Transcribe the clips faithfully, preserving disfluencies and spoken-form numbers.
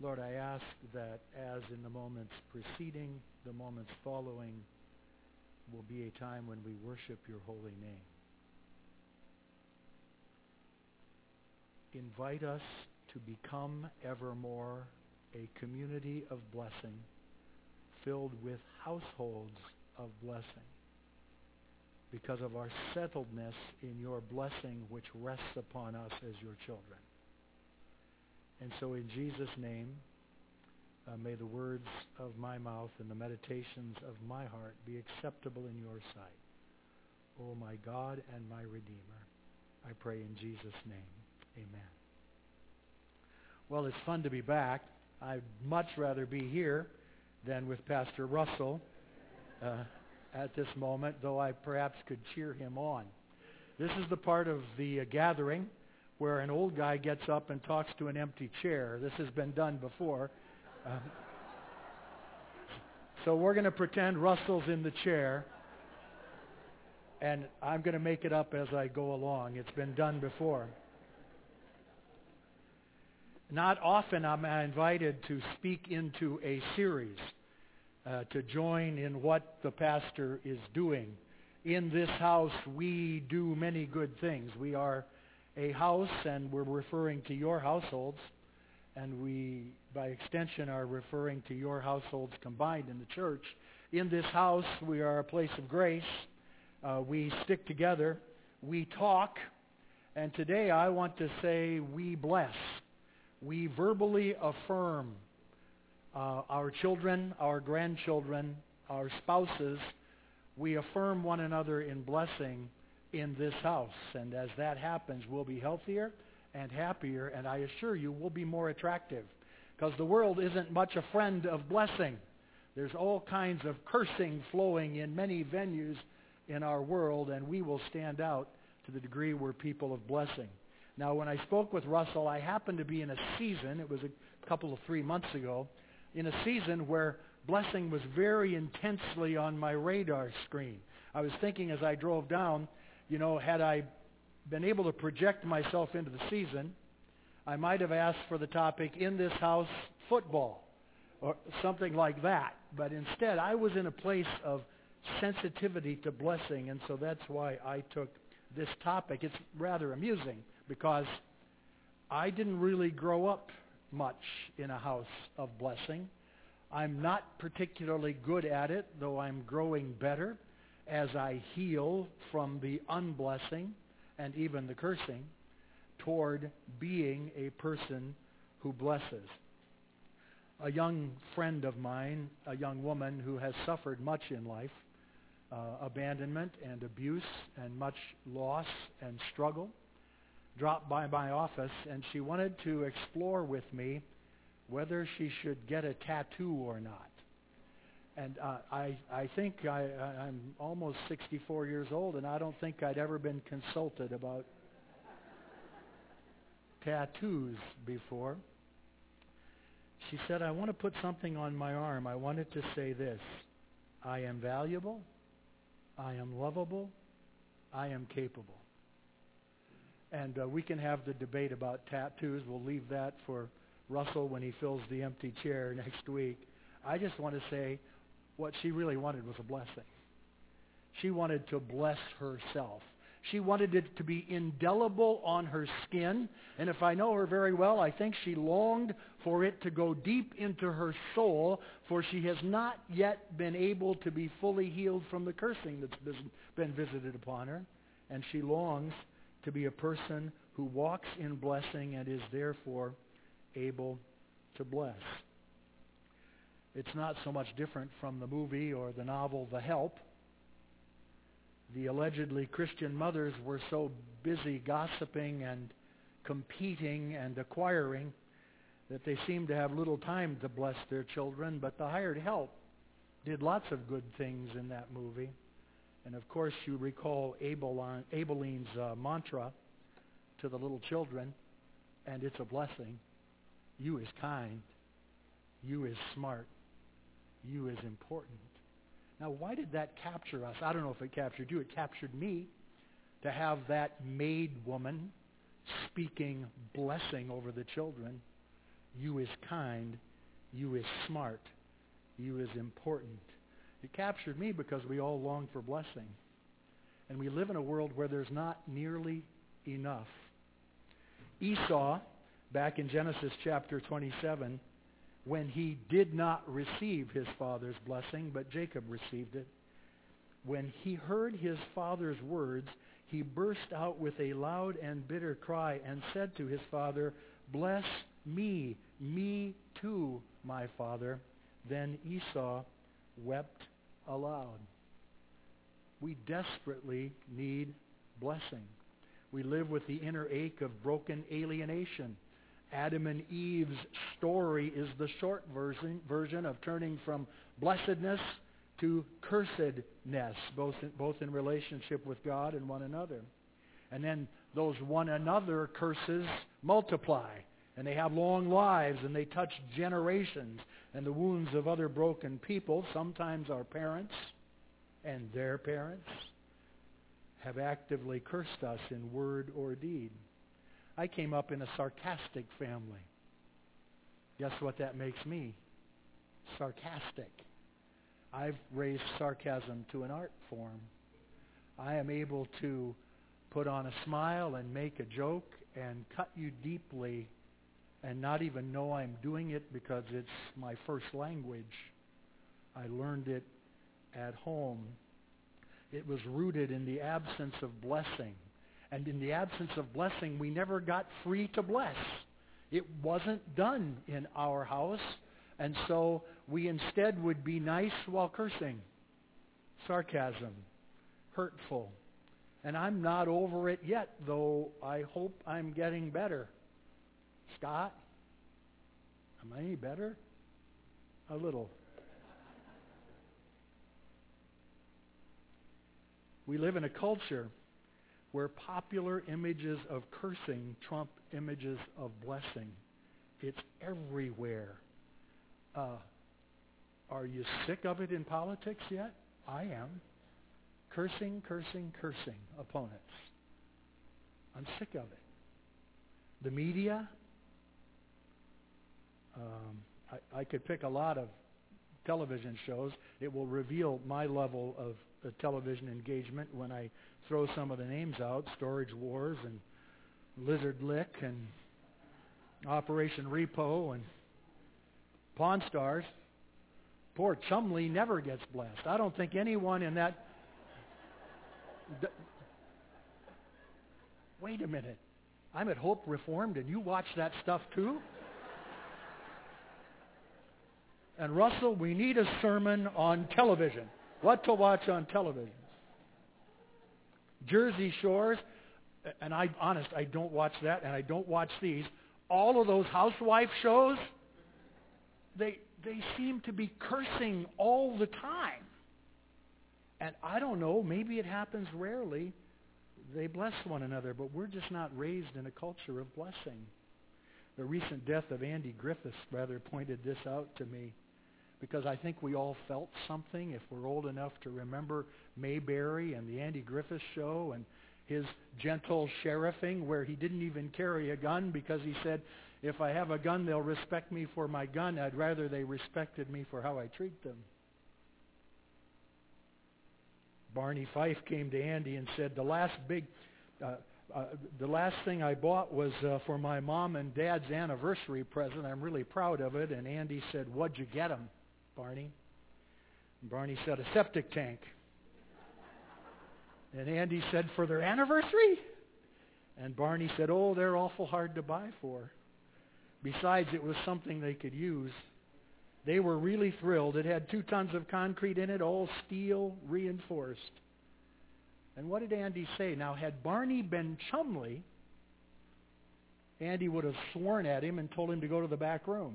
Lord, I ask that as in the moments preceding, the moments following will be a time when we worship your holy name. Invite us to become evermore a community of blessing, filled with households of blessing, because of our settledness in your blessing which rests upon us as your children. And so in Jesus' name, uh, may the words of my mouth and the meditations of my heart be acceptable in your sight. O my God and my Redeemer, I pray in Jesus' name. Amen. Well, it's fun to be back. I'd much rather be here than with Pastor Russell uh, at this moment, though I perhaps could cheer him on. This is the part of the uh, gathering where an old guy gets up and talks to an empty chair. This has been done before. Um, so we're going to pretend Russell's in the chair, and I'm going to make it up as I go along. It's been done before. Not often am I invited to speak into a series, uh, to join in what the pastor is doing. In this house, we do many good things. We are a house, and we're referring to your households, and we, by extension, are referring to your households combined in the church. In this house, we are a place of grace. Uh, we stick together. We talk. And today I want to say we bless. We verbally affirm uh, our children, our grandchildren, our spouses. We affirm one another in blessing in this house. And as that happens, we'll be healthier and happier, and I assure you we'll be more attractive, because the world isn't much a friend of blessing. There's all kinds of cursing flowing in many venues in our world, and we will stand out to the degree we're people of blessing. Now, when I spoke with Russell, I happened to be in a season, it was a couple of three months ago, in a season where blessing was very intensely on my radar screen. I was thinking as I drove down, you know, had I been able to project myself into the season, I might have asked for the topic, in this house, football, or something like that. But instead, I was in a place of sensitivity to blessing, and so that's why I took this topic. It's rather amusing, because I didn't really grow up much in a house of blessing. I'm not particularly good at it, though I'm growing better as I heal from the unblessing and even the cursing toward being a person who blesses. A young friend of mine, a young woman who has suffered much in life, uh, abandonment and abuse and much loss and struggle, dropped by my office, and she wanted to explore with me whether she should get a tattoo or not. And uh, I, I think I, I'm almost sixty-four years old, and I don't think I'd ever been consulted about tattoos before. She said, I want to put something on my arm. I wanted to say this: I am valuable, I am lovable, I am capable. And uh, we can have the debate about tattoos. We'll leave that for Russell when he fills the empty chair next week. I just want to say what she really wanted was a blessing. She wanted to bless herself. She wanted it to be indelible on her skin. And if I know her very well, I think she longed for it to go deep into her soul, for she has not yet been able to be fully healed from the cursing that's been visited upon her. And she longs to be a person who walks in blessing and is therefore able to bless. It's not so much different from the movie or the novel The Help. The allegedly Christian mothers were so busy gossiping and competing and acquiring that they seemed to have little time to bless their children, but the hired help did lots of good things in that movie. And of course you recall Abel, Abeline's uh, mantra to the little children, and it's a blessing. You is kind. You is smart. You is important. Now, why did that capture us? I don't know if it captured you. It captured me to have that maid woman speaking blessing over the children. You is kind. You is smart. You is important. It captured me because we all long for blessing. And we live in a world where there's not nearly enough. Esau, back in Genesis chapter twenty-seven, when he did not receive his father's blessing, but Jacob received it, when he heard his father's words, he burst out with a loud and bitter cry and said to his father, "Bless me, me too, my father." Then Esau wept aloud. We desperately need blessing. We live with the inner ache of broken alienation. Adam and Eve's story is the short version, version of turning from blessedness to cursedness, both in, both in relationship with God and one another. And then those one another curses multiply, and they have long lives, and they touch generations. And the wounds of other broken people, sometimes our parents and their parents, have actively cursed us in word or deed. I came up in a sarcastic family. Guess what that makes me? Sarcastic. I've raised sarcasm to an art form. I am able to put on a smile and make a joke and cut you deeply and not even know I'm doing it because it's my first language. I learned it at home. It was rooted in the absence of blessing. And in the absence of blessing, we never got free to bless. It wasn't done in our house. And so we instead would be nice while cursing. Sarcasm. Hurtful. And I'm not over it yet, though I hope I'm getting better. Scott? Am I any better? A little. We live in a culture where popular images of cursing trump images of blessing. It's everywhere. Uh, are you sick of it in politics yet? I am. Cursing, cursing, cursing opponents. I'm sick of it. The media, um, I, I could pick a lot of television shows. It will reveal my level of uh, television engagement when I throw some of the names out. Storage Wars and Lizard Lick and Operation Repo and Pawn Stars. Poor Chumley never gets blessed. I don't think anyone in that... D- Wait a minute. I'm at Hope Reformed and you watch that stuff too? And Russell, we need a sermon on television. What to watch on television. Jersey Shores, and I, honest, I don't watch that, and I don't watch these. All of those housewife shows, they they seem to be cursing all the time. And I don't know, maybe it happens rarely. They bless one another, but we're just not raised in a culture of blessing. The recent death of Andy Griffiths rather pointed this out to me, because I think we all felt something if we're old enough to remember Mayberry and the Andy Griffiths Show and his gentle sheriffing where he didn't even carry a gun because he said, if I have a gun, they'll respect me for my gun. I'd rather they respected me for how I treat them. Barney Fife came to Andy and said, the last big, uh, uh, the last thing I bought was uh, for my mom and dad's anniversary present. I'm really proud of it. And Andy said, what'd you get them, Barney? And Barney said, a septic tank. And Andy said, for their anniversary? And Barney said, oh, they're awful hard to buy for. Besides, it was something they could use. They were really thrilled. It had two tons of concrete in it, all steel reinforced. And what did Andy say? Now, had Barney been Chumley, Andy would have sworn at him and told him to go to the back room.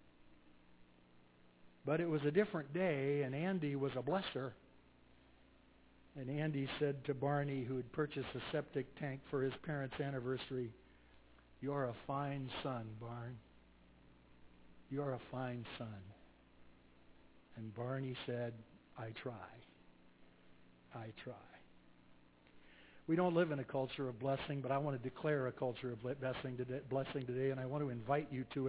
But it was a different day, and Andy was a blesser. And Andy said to Barney, who had purchased a septic tank for his parents' anniversary, you're a fine son, Barn. You're a fine son. And Barney said, I try. I try. We don't live in a culture of blessing, but I want to declare a culture of blessing today, blessing today, and I want to invite you to it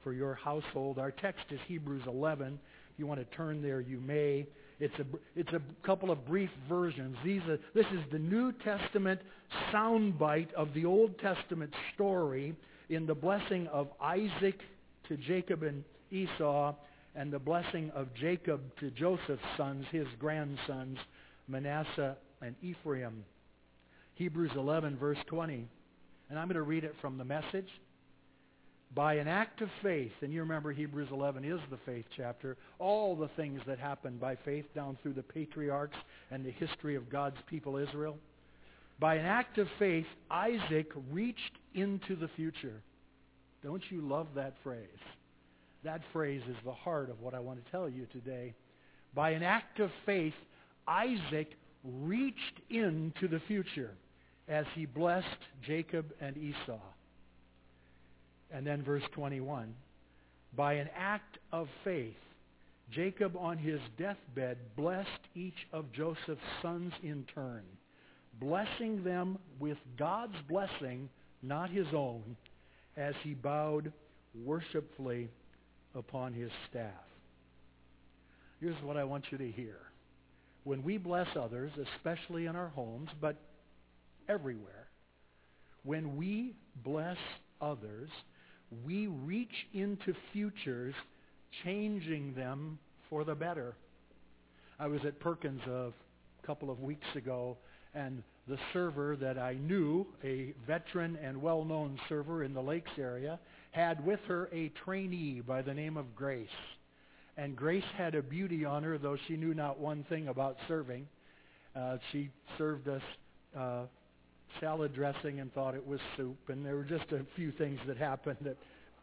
for your household. Our text is Hebrews eleven. If you want to turn there, you may. It's a, it's a couple of brief versions. These are, this is the New Testament soundbite of the Old Testament story in the blessing of Isaac to Jacob and Esau, and the blessing of Jacob to Joseph's sons, his grandsons, Manasseh and Ephraim. Hebrews eleven, verse twenty. And I'm going to read it from the Message. By an act of faith, and you remember Hebrews eleven is the faith chapter, all the things that happened by faith down through the patriarchs and the history of God's people Israel. By an act of faith, Isaac reached into the future. Don't you love that phrase? That phrase is the heart of what I want to tell you today. By an act of faith, Isaac reached into the future as he blessed Jacob and Esau. And then verse twenty-one, by an act of faith, Jacob on his deathbed blessed each of Joseph's sons in turn, blessing them with God's blessing, not his own, as he bowed worshipfully upon his staff. Here's what I want you to hear. When we bless others, especially in our homes, but everywhere, when we bless others, we reach into futures, changing them for the better. I was at Perkins a couple of weeks ago, and the server that I knew, a veteran and well-known server in the Lakes area, had with her a trainee by the name of Grace. And Grace had a beauty on her, though she knew not one thing about serving. Uh, she served us uh, salad dressing and thought it was soup, and there were just a few things that happened that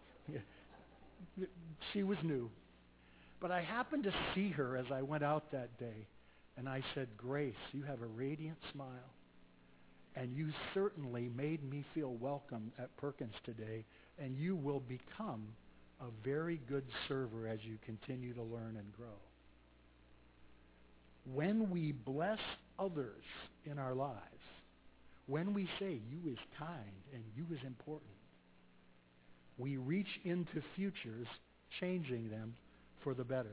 she was new. But I happened to see her as I went out that day, and I said, Grace, you have a radiant smile, and you certainly made me feel welcome at Perkins today, and you will become a very good server as you continue to learn and grow. When we bless others in our lives, when we say you is kind and you is important, we reach into futures, changing them for the better.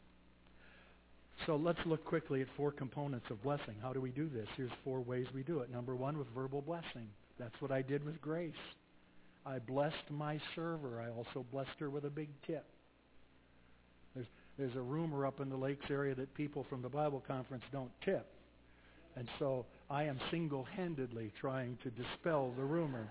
So let's look quickly at four components of blessing. How do we do this? Here's four ways we do it. Number one, with verbal blessing. That's what I did with Grace. I blessed my server. I also blessed her with a big tip. There's, there's a rumor up in the Lakes area that people from the Bible conference don't tip. And so I am single-handedly trying to dispel the rumor.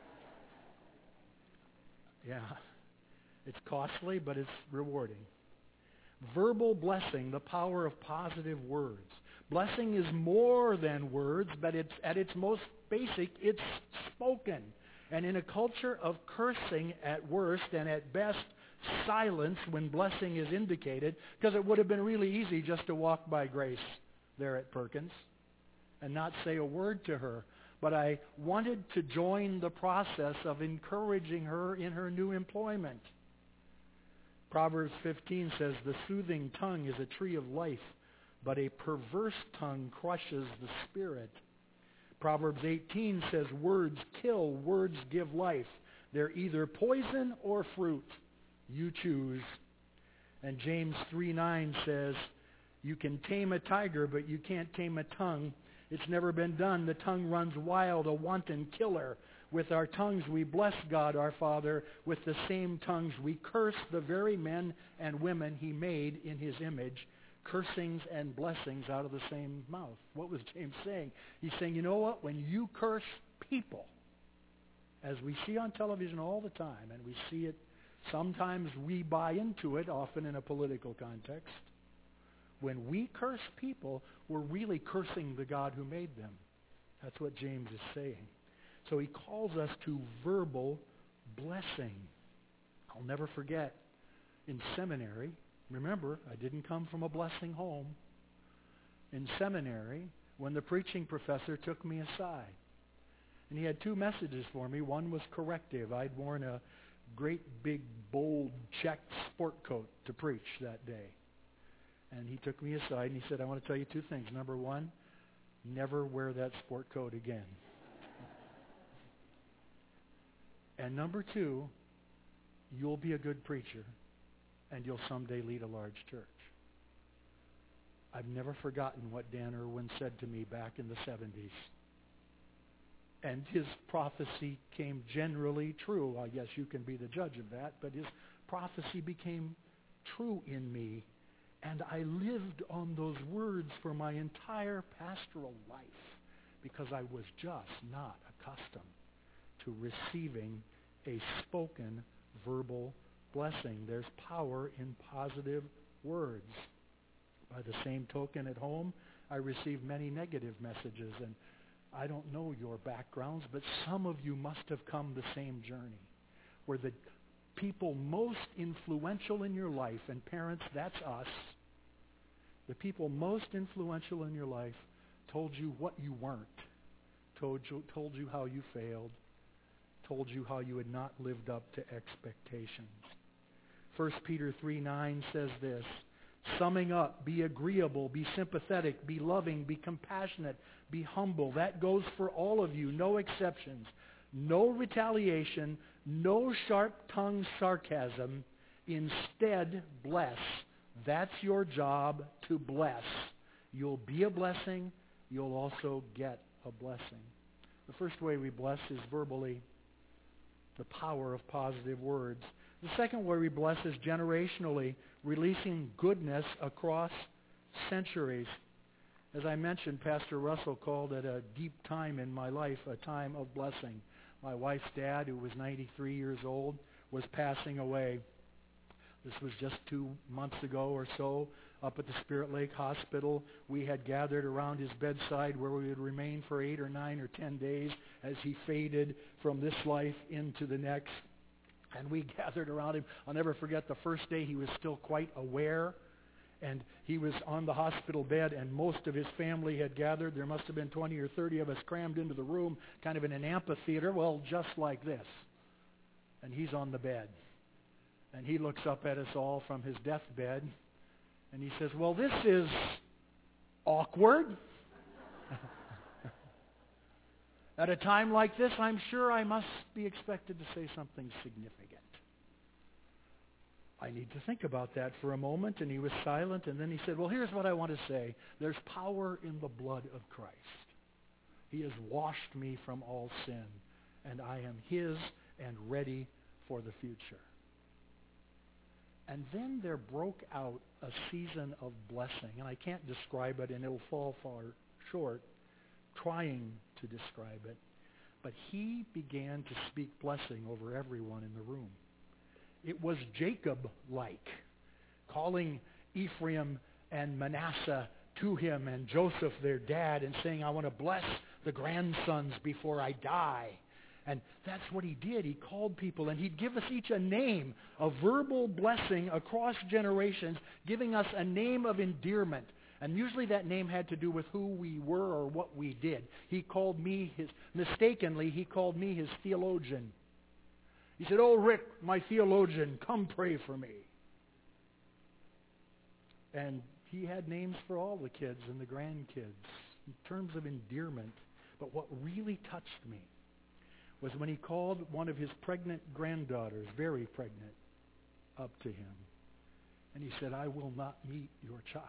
Yeah, it's costly, but it's rewarding. Verbal blessing, the power of positive words. Blessing is more than words, but it's at its most basic, it's spoken. And in a culture of cursing at worst and at best silence when blessing is indicated, because it would have been really easy just to walk by Grace there at Perkins and not say a word to her. But I wanted to join the process of encouraging her in her new employment. Proverbs fifteen says, the soothing tongue is a tree of life, but a perverse tongue crushes the spirit. Proverbs eighteen says, words kill, words give life. They're either poison or fruit. You choose. And James three nine says, you can tame a tiger, but you can't tame a tongue. It's never been done. The tongue runs wild, a wanton killer. With our tongues we bless God our Father. With the same tongues we curse the very men and women he made in his image. Cursings and blessings out of the same mouth. What was James saying? He's saying, you know what? When you curse people, as we see on television all the time, and we see it, sometimes we buy into it, often in a political context. When we curse people, we're really cursing the God who made them. That's what James is saying. So he calls us to verbal blessing. I'll never forget, in seminary, remember, I didn't come from a blessing home. In seminary, when the preaching professor took me aside, and he had two messages for me. One was corrective. I'd worn a great big, bold, checked sport coat to preach that day. And he took me aside and he said, I want to tell you two things. Number one, never wear that sport coat again. And number two, you'll be a good preacher, and you'll someday lead a large church. I've never forgotten what Dan Irwin said to me back in the seventies. And his prophecy came generally true. I guess you can be the judge of that, but his prophecy became true in me. And I lived on those words for my entire pastoral life because I was just not accustomed to receiving a spoken verbal blessing. There's power in positive words. By the same token, at home, I receive many negative messages, and I don't know your backgrounds, but some of you must have come the same journey, where the people most influential in your life, and parents, that's us, the people most influential in your life told you what you weren't, told you, told you how you failed, told you how you had not lived up to expectations. First Peter three nine says this, summing up, be agreeable, be sympathetic, be loving, be compassionate, be humble. That goes for all of you, no exceptions. No retaliation, no sharp-tongued sarcasm. Instead, bless. That's your job, to bless. You'll be a blessing. You'll also get a blessing. The first way we bless is verbally, the power of positive words. The second way we bless is generationally, releasing goodness across centuries. As I mentioned, Pastor Russell called it a deep time in my life, a time of blessing. My wife's dad, who was ninety-three years old, was passing away. This was just two months ago or so, up at the Spirit Lake Hospital. We had gathered around his bedside where we would remain for eight or nine or ten days as he faded from this life into the next. And we gathered around him. I'll never forget the first day he was still quite aware. And he was on the hospital bed, and most of his family had gathered. There must have been twenty or thirty of us crammed into the room, kind of in an amphitheater, well, just like this. And he's on the bed. And he looks up at us all from his deathbed, and he says, well, this is awkward. At a time like this, I'm sure I must be expected to say something significant. I need to think about that for a moment. And he was silent, and then he said, well, here's what I want to say. There's power in the blood of Christ. He has washed me from all sin, and I am his and ready for the future. And then there broke out a season of blessing, and I can't describe it, and it'll fall far short trying to describe it. But he began to speak blessing over everyone in the room. It was Jacob-like, calling Ephraim and Manasseh to him and Joseph, their dad, and saying, I want to bless the grandsons before I die. And that's what he did. He called people, and he'd give us each a name, a verbal blessing across generations, giving us a name of endearment. And usually that name had to do with who we were or what we did. He called me his, mistakenly, he called me his theologian. He said, oh, Rick, my theologian, come pray for me. And he had names for all the kids and the grandkids in terms of endearment. But what really touched me was when he called one of his pregnant granddaughters, very pregnant, up to him. And he said, I will not meet your child,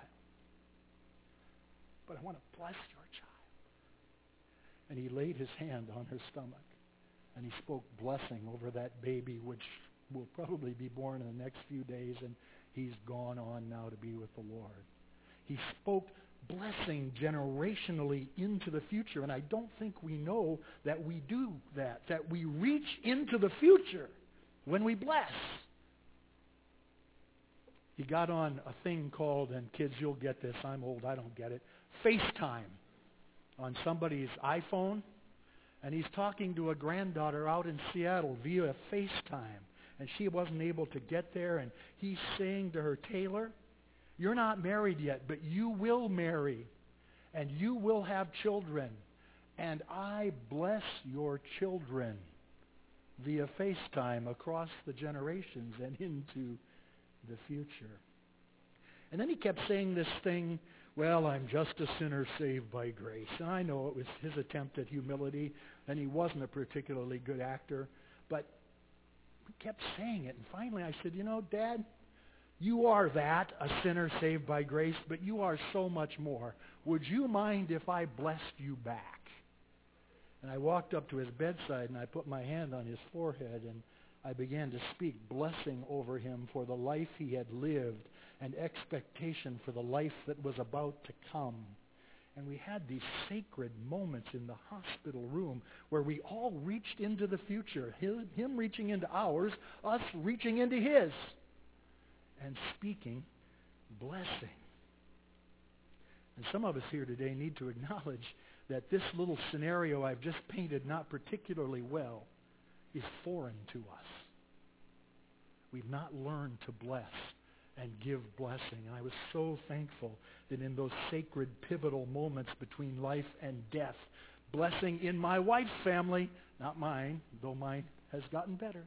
but I want to bless your child. And he laid his hand on her stomach, and he spoke blessing over that baby, which will probably be born in the next few days, and he's gone on now to be with the Lord. He spoke blessing generationally into the future, and I don't think we know that we do that, that we reach into the future when we bless. He got on a thing called, and kids, you'll get this, I'm old, I don't get it, FaceTime on somebody's iPhone, and he's talking to a granddaughter out in Seattle via FaceTime, and she wasn't able to get there, and he's saying to her, Taylor, you're not married yet, but you will marry, and you will have children, and I bless your children via FaceTime across the generations and into the future. And then he kept saying this thing, well, I'm just a sinner saved by grace. And I know it was his attempt at humility, and he wasn't a particularly good actor, but we kept saying it. And finally I said, you know, Dad, you are that, a sinner saved by grace, but you are so much more. Would you mind if I blessed you back? And I walked up to his bedside and I put my hand on his forehead and I began to speak blessing over him for the life he had lived and expectation for the life that was about to come. And we had these sacred moments in the hospital room where we all reached into the future, him reaching into ours, us reaching into his, and speaking blessing. And some of us here today need to acknowledge that this little scenario I've just painted, not particularly well, is foreign to us. We've not learned to bless and give blessing. And I was so thankful that in those sacred pivotal moments between life and death, blessing in my wife's family, not mine, though mine has gotten better,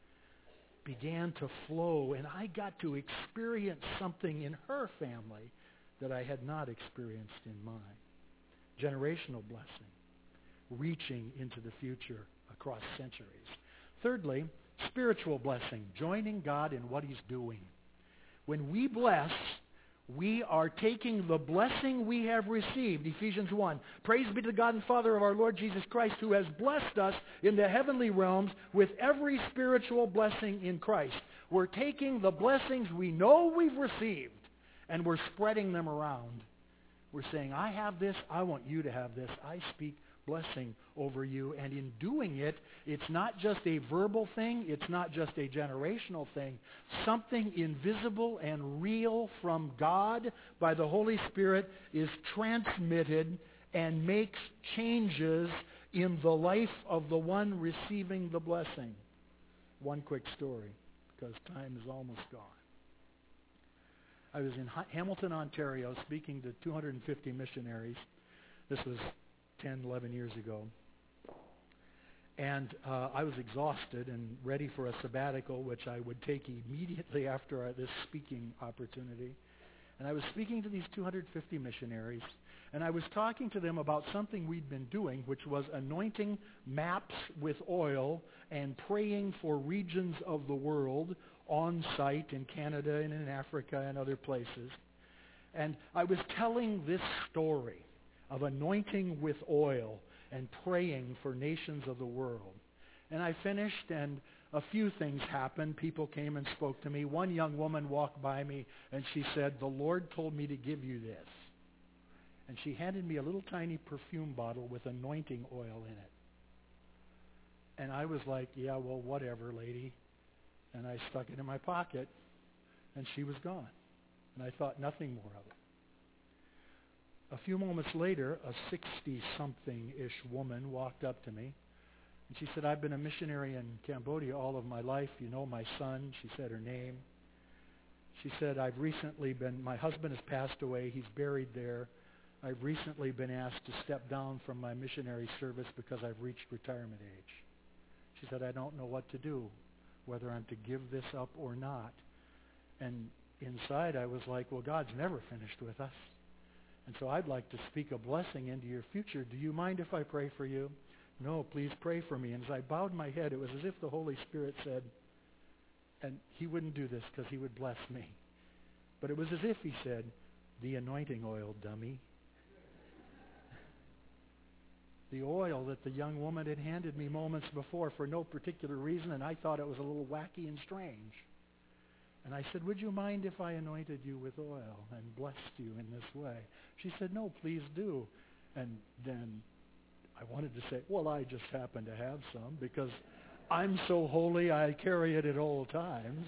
began to flow, and I got to experience something in her family that I had not experienced in mine. Generational blessing, reaching into the future across centuries. Thirdly, spiritual blessing, joining God in what he's doing. When we bless, we are taking the blessing we have received. Ephesians one, praise be to the God and Father of our Lord Jesus Christ, who has blessed us in the heavenly realms with every spiritual blessing in Christ. We're taking the blessings we know we've received and we're spreading them around. We're saying, I have this, I want you to have this. I speak blessing over you. And in doing it, it's not just a verbal thing. It's not just a generational thing. Something invisible and real from God by the Holy Spirit is transmitted and makes changes in the life of the one receiving the blessing. One quick story, because time is almost gone. I was in Hamilton, Ontario, speaking to two hundred fifty missionaries. This was ten, eleven years ago. And uh, I was exhausted and ready for a sabbatical, which I would take immediately after uh, this speaking opportunity. And I was speaking to these two hundred fifty missionaries, and I was talking to them about something we'd been doing, which was anointing maps with oil and praying for regions of the world on site in Canada and in Africa and other places. And I was telling this story of anointing with oil and praying for nations of the world. And I finished, and a few things happened. People came and spoke to me. One young woman walked by me, and she said, the Lord told me to give you this. And she handed me a little tiny perfume bottle with anointing oil in it. And I was like, yeah, well, whatever, lady. And I stuck it in my pocket, and she was gone. And I thought nothing more of it. A few moments later, a sixty-something-ish woman walked up to me, and she said, I've been a missionary in Cambodia all of my life. You know my son. She said her name. She said, I've recently been, my husband has passed away. He's buried there. I've recently been asked to step down from my missionary service because I've reached retirement age. She said, I don't know what to do, whether I'm to give this up or not. And inside I was like, well, God's never finished with us. And so I'd like to speak a blessing into your future. Do you mind if I pray for you? No, please pray for me. And as I bowed my head, it was as if the Holy Spirit said, and he wouldn't do this because he would bless me, but it was as if he said, the anointing oil, dummy. The oil that the young woman had handed me moments before for no particular reason, and I thought it was a little wacky and strange. And I said, would you mind if I anointed you with oil and blessed you in this way? She said, no, please do. And then I wanted to say, well, I just happen to have some because I'm so holy I carry it at all times.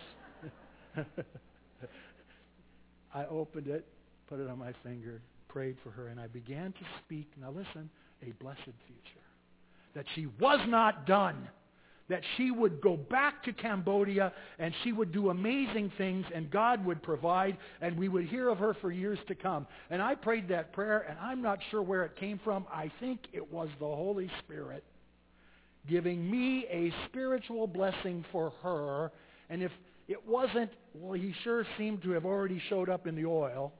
I opened it, put it on my finger, prayed for her, and I began to speak, now listen, a blessed future. That she was not done. That she would go back to Cambodia and she would do amazing things and God would provide and we would hear of her for years to come. And I prayed that prayer and I'm not sure where it came from. I think it was the Holy Spirit giving me a spiritual blessing for her. And if it wasn't, well, he sure seemed to have already showed up in the oil.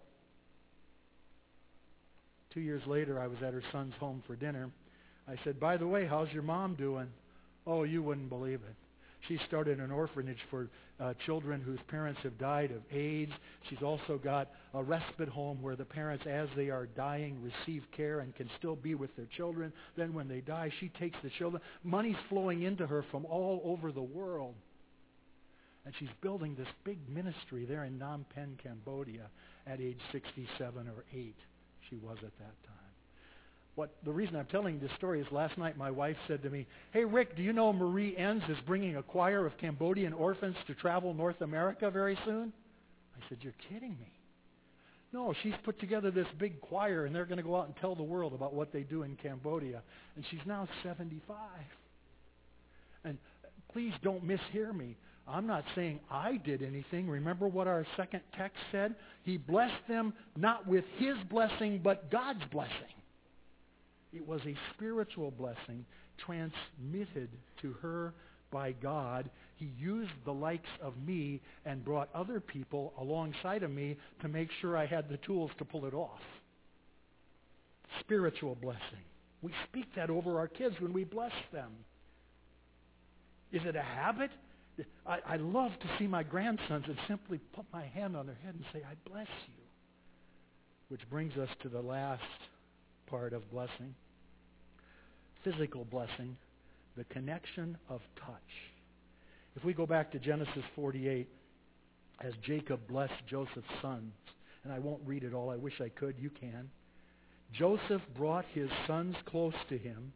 Two years later, I was at her son's home for dinner. I said, by the way, how's your mom doing? Oh, you wouldn't believe it. She started an orphanage for uh, children whose parents have died of AIDS. She's also got a respite home where the parents, as they are dying, receive care and can still be with their children. Then when they die, she takes the children. Money's flowing into her from all over the world. And she's building this big ministry there in Phnom Penh, Cambodia at age sixty-seven or eight. She was at that time. What the reason I'm telling this story is last night my wife said to me, "Hey Rick, do you know Marie Enns is bringing a choir of Cambodian orphans to travel North America very soon?" I said, "You're kidding me." "No, she's put together this big choir and they're going to go out and tell the world about what they do in Cambodia." And she's now seventy-five. And please don't mishear me. I'm not saying I did anything. Remember what our second text said? He blessed them not with his blessing, but God's blessing. It was a spiritual blessing transmitted to her by God. He used the likes of me and brought other people alongside of me to make sure I had the tools to pull it off. Spiritual blessing. We speak that over our kids when we bless them. Is it a habit? I, I love to see my grandsons and simply put my hand on their head and say, "I bless you." Which brings us to the last part of blessing. Physical blessing, the connection of touch. If we go back to Genesis forty-eight, as Jacob blessed Joseph's sons, and I won't read it all, I wish I could, you can. Joseph brought his sons close to him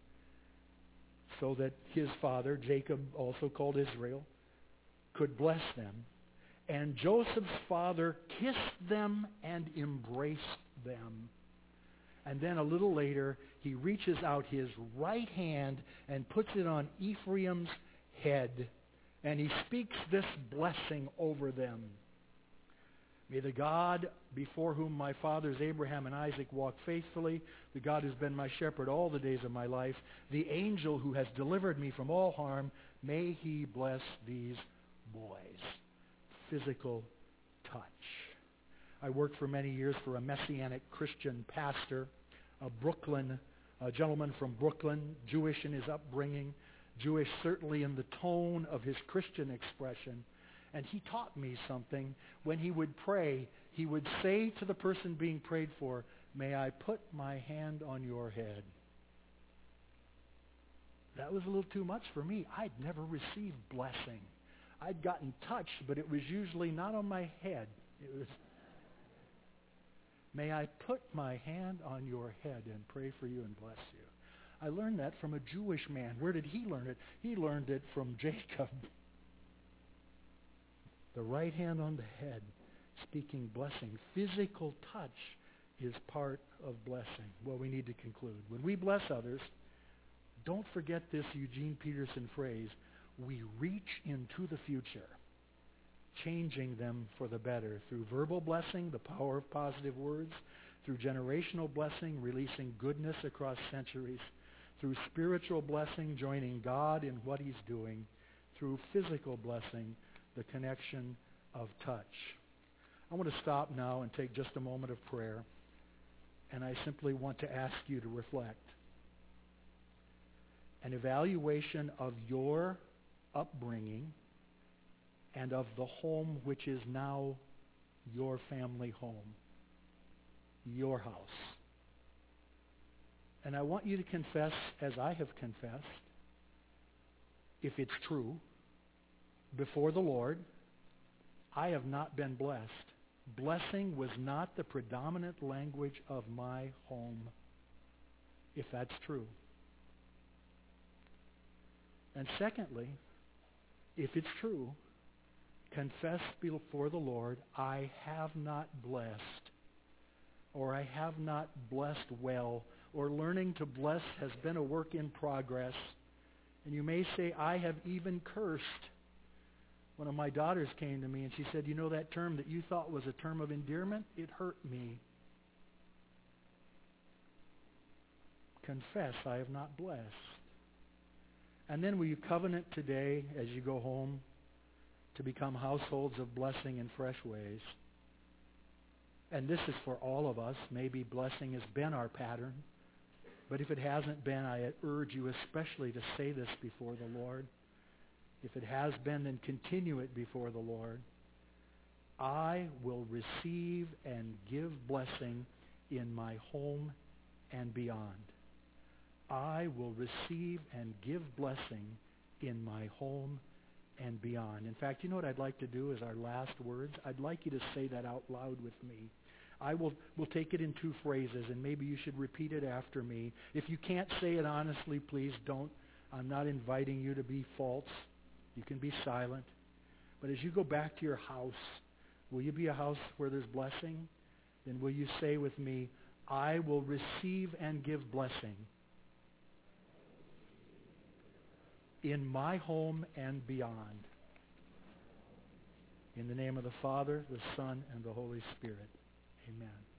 so that his father, Jacob, also called Israel, could bless them. And Joseph's father kissed them and embraced them. And then a little later, he reaches out his right hand and puts it on Ephraim's head. And he speaks this blessing over them. "May the God before whom my fathers Abraham and Isaac walked faithfully, the God who's been my shepherd all the days of my life, the angel who has delivered me from all harm, may he bless these boys." Physical touch. I worked for many years for a Messianic Christian pastor, a Brooklyn, a gentleman from Brooklyn, Jewish in his upbringing, Jewish certainly in the tone of his Christian expression. And he taught me something. When he would pray, he would say to the person being prayed for, "May I put my hand on your head?" That was a little too much for me. I'd never received blessing. I'd gotten touched, but it was usually not on my head. It was, "May I put my hand on your head and pray for you and bless you?" I learned that from a Jewish man. Where did he learn it? He learned it from Jacob. The right hand on the head, speaking blessing. Physical touch is part of blessing. Well, we need to conclude. When we bless others, don't forget this Eugene Peterson phrase, we reach into the future, changing them for the better through verbal blessing, the power of positive words, through generational blessing, releasing goodness across centuries, through spiritual blessing, joining God in what he's doing, through physical blessing, the connection of touch. I want to stop now and take just a moment of prayer, and I simply want to ask you to reflect. An evaluation of your upbringing and of the home which is now your family home, your house. And I want you to confess, as I have confessed, if it's true, before the Lord, I have not been blessed. Blessing was not the predominant language of my home, if that's true. And secondly, if it's true, confess before the Lord, I have not blessed, or I have not blessed well, or learning to bless has been a work in progress. And you may say, I have even cursed. One of my daughters came to me and she said, "You know that term that you thought was a term of endearment? It hurt me." Confess, I have not blessed. And then will you covenant today as you go home to become households of blessing in fresh ways? And this is for all of us. Maybe blessing has been our pattern. But if it hasn't been, I urge you especially to say this before the Lord. If it has been, then continue it before the Lord. I will receive and give blessing in my home and beyond. I will receive and give blessing in my home and beyond. In fact, you know what I'd like to do as our last words? I'd like you to say that out loud with me. I will will take it in two phrases, and maybe you should repeat it after me. If you can't say it honestly, please don't. I'm not inviting you to be false. You can be silent. But as you go back to your house, will you be a house where there's blessing? Then will you say with me, I will receive and give blessing in my home and beyond. In the name of the Father, the Son, and the Holy Spirit. Amen.